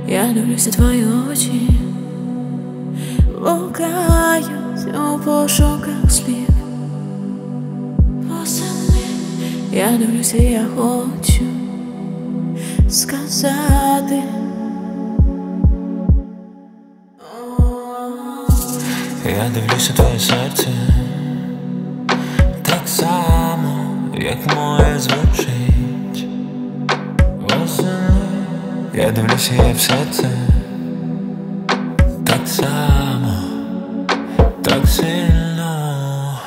Я дивлюся твої очі, блукають у пошуках слів. Восени я дивлюся, я хочу сказати. Я дивлюся твоє серце так само, як моє звучить. Восени я дивлюся, я все це так само, так сильно.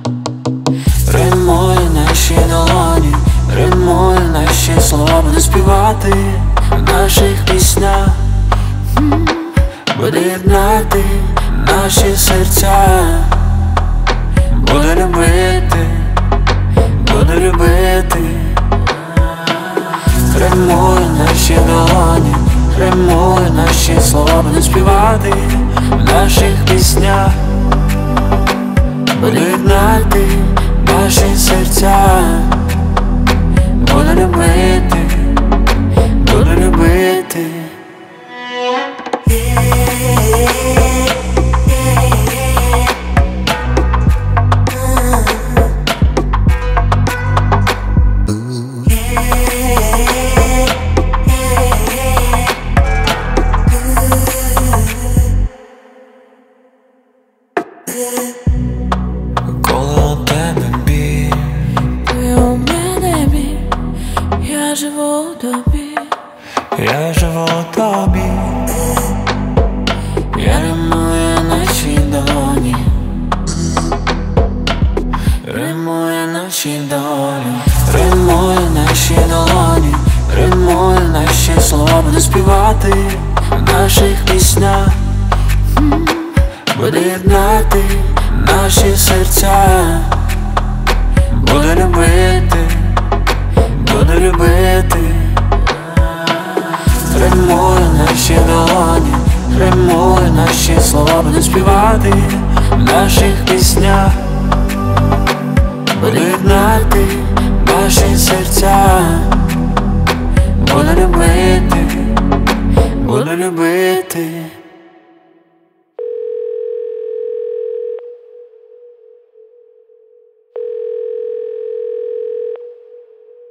Римує наші долоні, римує наші слова, буду співати в наших піснях, буде єднати наші серця, буду любити, буду любити. Римує наші долоні, римує наші слова, буду співати в наших піснях, буду єднати наші серця, буду любити, буду любити. Коли у тебе біль, Ти у мене біль, я живу у тобі, я живу у тобі. я римую наші долоні, Римує наші долі, римує наші долоні, римує наші слова, буду співати в наших піснях, буду єднати наші серця, буду любити, буду любити. Римує наші долоні, римує наші слова, буду співати в наших піснях, буду єднати наші серця, буду любити, буду любити.